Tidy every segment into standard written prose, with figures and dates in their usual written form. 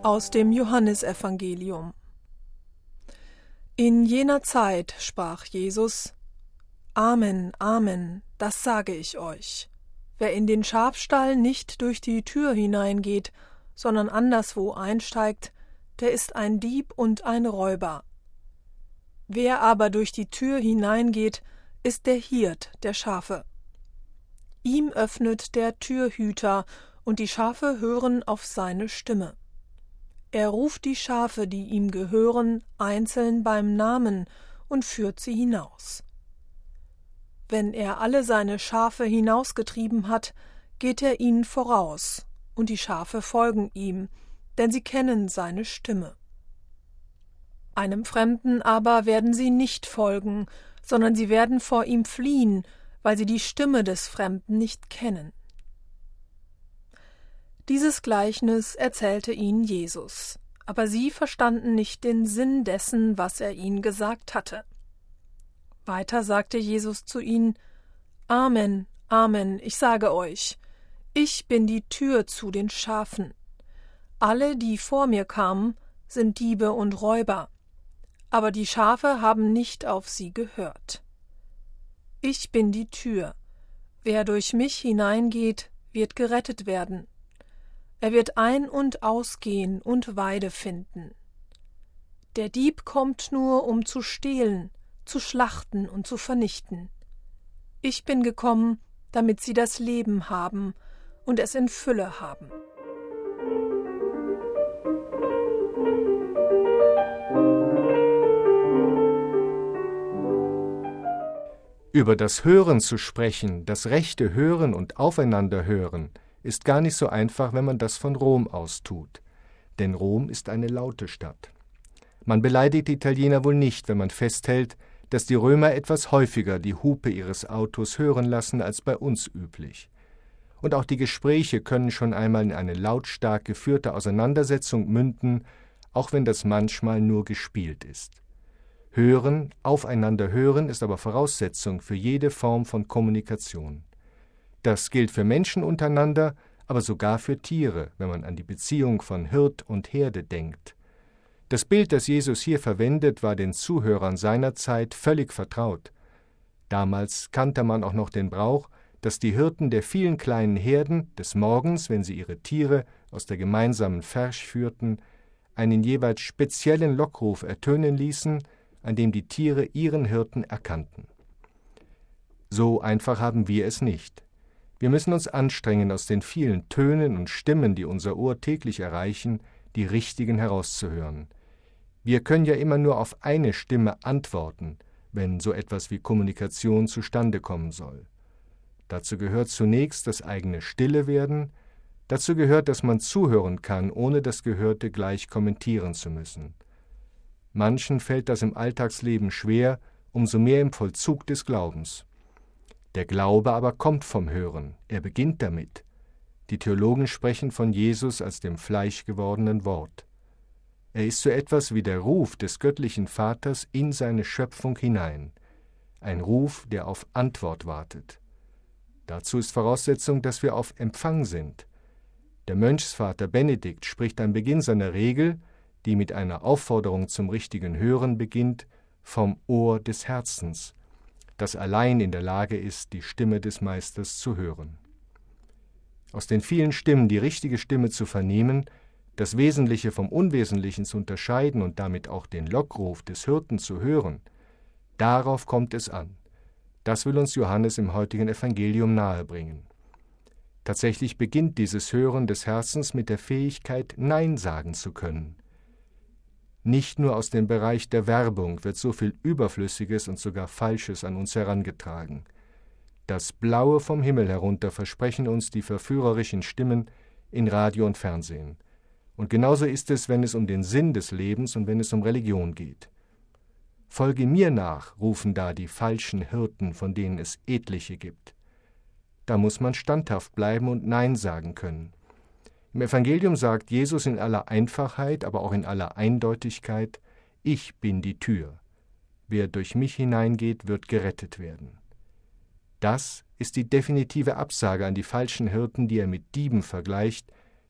Aus dem Johannesevangelium. In jener Zeit sprach Jesus: Amen, Amen, das sage ich euch. Wer in den Schafstall nicht durch die Tür hineingeht, sondern anderswo einsteigt, der ist ein Dieb und ein Räuber. Wer aber durch die Tür hineingeht, ist der Hirt der Schafe. Ihm öffnet der Türhüter, und die Schafe hören auf seine Stimme. Er ruft die Schafe, die ihm gehören, einzeln beim Namen und führt sie hinaus. Wenn er alle seine Schafe hinausgetrieben hat, geht er ihnen voraus, und die Schafe folgen ihm, denn sie kennen seine Stimme. Einem Fremden aber werden sie nicht folgen, sondern sie werden vor ihm fliehen, weil sie die Stimme des Fremden nicht kennen. Dieses Gleichnis erzählte ihnen Jesus, aber sie verstanden nicht den Sinn dessen, was er ihnen gesagt hatte. Weiter sagte Jesus zu ihnen: Amen, Amen, ich sage euch, ich bin die Tür zu den Schafen. Alle, die vor mir kamen, sind Diebe und Räuber, aber die Schafe haben nicht auf sie gehört. Ich bin die Tür. Wer durch mich hineingeht, wird gerettet werden. Er wird ein- und ausgehen und Weide finden. Der Dieb kommt nur, um zu stehlen, zu schlachten und zu vernichten. Ich bin gekommen, damit sie das Leben haben und es in Fülle haben. Über das Hören zu sprechen, das rechte Hören und Aufeinanderhören, ist gar nicht so einfach, wenn man das von Rom aus tut. Denn Rom ist eine laute Stadt. Man beleidigt die Italiener wohl nicht, wenn man festhält, dass die Römer etwas häufiger die Hupe ihres Autos hören lassen als bei uns üblich. Und auch die Gespräche können schon einmal in eine lautstark geführte Auseinandersetzung münden, auch wenn das manchmal nur gespielt ist. Hören, aufeinander hören, ist aber Voraussetzung für jede Form von Kommunikation. Das gilt für Menschen untereinander, aber sogar für Tiere, wenn man an die Beziehung von Hirt und Herde denkt. Das Bild, das Jesus hier verwendet, war den Zuhörern seiner Zeit völlig vertraut. Damals kannte man auch noch den Brauch, dass die Hirten der vielen kleinen Herden des Morgens, wenn sie ihre Tiere aus der gemeinsamen Pferch führten, einen jeweils speziellen Lockruf ertönen ließen, an dem die Tiere ihren Hirten erkannten. So einfach haben wir es nicht. Wir müssen uns anstrengen, aus den vielen Tönen und Stimmen, die unser Ohr täglich erreichen, die richtigen herauszuhören. Wir können ja immer nur auf eine Stimme antworten, wenn so etwas wie Kommunikation zustande kommen soll. Dazu gehört zunächst das eigene Stillewerden, dazu gehört, dass man zuhören kann, ohne das Gehörte gleich kommentieren zu müssen. Manchen fällt das im Alltagsleben schwer, umso mehr im Vollzug des Glaubens. Der Glaube aber kommt vom Hören, er beginnt damit. Die Theologen sprechen von Jesus als dem fleischgewordenen Wort. Er ist so etwas wie der Ruf des göttlichen Vaters in seine Schöpfung hinein, ein Ruf, der auf Antwort wartet. Dazu ist Voraussetzung, dass wir auf Empfang sind. Der Mönchsvater Benedikt spricht am Beginn seiner Regel, die mit einer Aufforderung zum richtigen Hören beginnt, vom Ohr des Herzens, das allein in der Lage ist, die Stimme des Meisters zu hören. Aus den vielen Stimmen die richtige Stimme zu vernehmen, das Wesentliche vom Unwesentlichen zu unterscheiden und damit auch den Lockruf des Hirten zu hören, darauf kommt es an. Das will uns Johannes im heutigen Evangelium nahebringen. Tatsächlich beginnt dieses Hören des Herzens mit der Fähigkeit, Nein sagen zu können. Nicht nur aus dem Bereich der Werbung wird so viel Überflüssiges und sogar Falsches an uns herangetragen. Das Blaue vom Himmel herunter versprechen uns die verführerischen Stimmen in Radio und Fernsehen. Und genauso ist es, wenn es um den Sinn des Lebens und wenn es um Religion geht. Folge mir nach, rufen da die falschen Hirten, von denen es etliche gibt. Da muss man standhaft bleiben und Nein sagen können. Im Evangelium sagt Jesus in aller Einfachheit, aber auch in aller Eindeutigkeit: Ich bin die Tür. Wer durch mich hineingeht, wird gerettet werden. Das ist die definitive Absage an die falschen Hirten, die er mit Dieben vergleicht,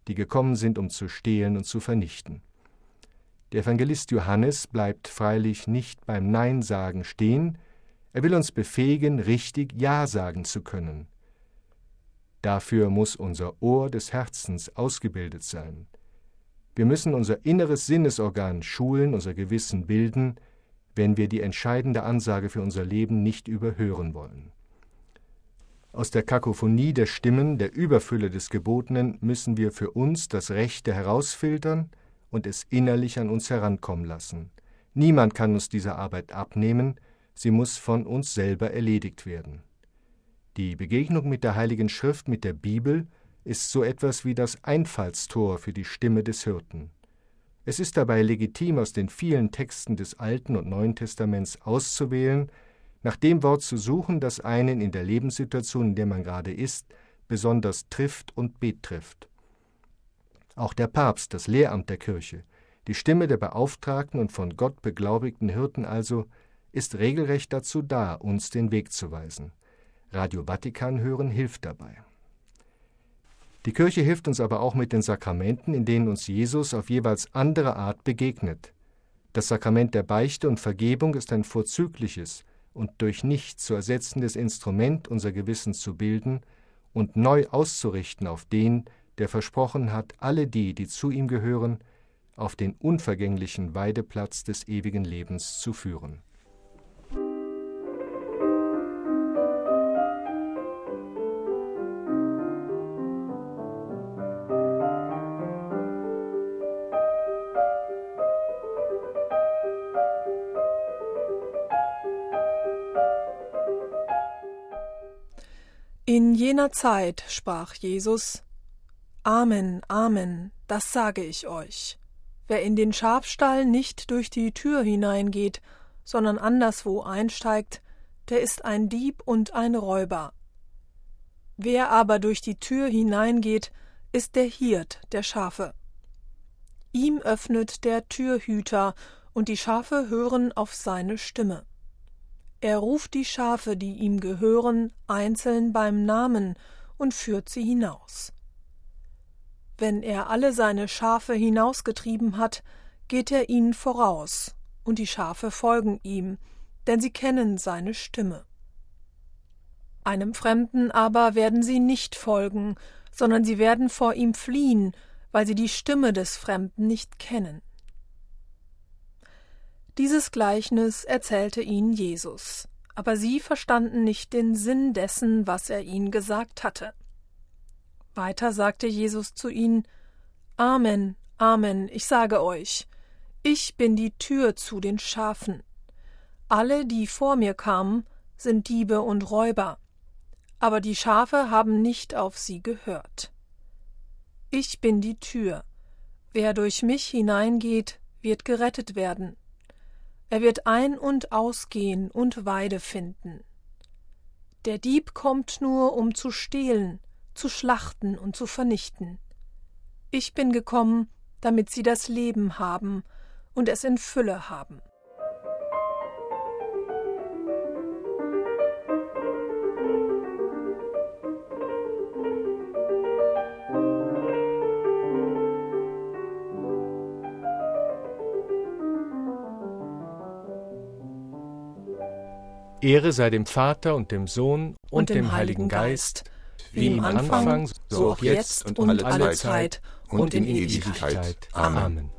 die gekommen sind, um zu stehlen und zu vernichten. Der Evangelist Johannes bleibt freilich nicht beim Nein-Sagen stehen, er will uns befähigen, richtig Ja sagen zu können. Dafür muss unser Ohr des Herzens ausgebildet sein. Wir müssen unser inneres Sinnesorgan schulen, unser Gewissen bilden, wenn wir die entscheidende Ansage für unser Leben nicht überhören wollen. Aus der Kakophonie der Stimmen, der Überfülle des Gebotenen, müssen wir für uns das Rechte herausfiltern und es innerlich an uns herankommen lassen. Niemand kann uns diese Arbeit abnehmen, sie muss von uns selber erledigt werden. Die Begegnung mit der Heiligen Schrift, mit der Bibel, ist so etwas wie das Einfallstor für die Stimme des Hirten. Es ist dabei legitim, aus den vielen Texten des Alten und Neuen Testaments auszuwählen, nach dem Wort zu suchen, das einen in der Lebenssituation, in der man gerade ist, besonders trifft und betrifft. Auch der Papst, das Lehramt der Kirche, die Stimme der beauftragten und von Gott beglaubigten Hirten also, ist regelrecht dazu da, uns den Weg zu weisen. Radio Vatikan hören hilft dabei. Die Kirche hilft uns aber auch mit den Sakramenten, in denen uns Jesus auf jeweils andere Art begegnet. Das Sakrament der Beichte und Vergebung ist ein vorzügliches und durch nichts zu ersetzendes Instrument, unser Gewissen zu bilden und neu auszurichten auf den, der versprochen hat, alle die, die zu ihm gehören, auf den unvergänglichen Weideplatz des ewigen Lebens zu führen. In jener Zeit sprach Jesus: Amen, Amen, das sage ich euch. Wer in den Schafstall nicht durch die Tür hineingeht, sondern anderswo einsteigt, der ist ein Dieb und ein Räuber. Wer aber durch die Tür hineingeht, ist der Hirt der Schafe. Ihm öffnet der Türhüter, und die Schafe hören auf seine Stimme. Er ruft die Schafe, die ihm gehören, einzeln beim Namen und führt sie hinaus. Wenn er alle seine Schafe hinausgetrieben hat, geht er ihnen voraus, und die Schafe folgen ihm, denn sie kennen seine Stimme. Einem Fremden aber werden sie nicht folgen, sondern sie werden vor ihm fliehen, weil sie die Stimme des Fremden nicht kennen. Dieses Gleichnis erzählte ihnen Jesus, aber sie verstanden nicht den Sinn dessen, was er ihnen gesagt hatte. Weiter sagte Jesus zu ihnen: Amen, Amen, ich sage euch, ich bin die Tür zu den Schafen. Alle, die vor mir kamen, sind Diebe und Räuber, aber die Schafe haben nicht auf sie gehört. Ich bin die Tür. Wer durch mich hineingeht, wird gerettet werden. Er wird ein- und ausgehen und Weide finden. Der Dieb kommt nur, um zu stehlen, zu schlachten und zu vernichten. Ich bin gekommen, damit sie das Leben haben und es in Fülle haben. Ehre sei dem Vater und dem Sohn und dem Heiligen Geist, wie im Anfang, so auch jetzt und alle Zeit und in Ewigkeit. Amen.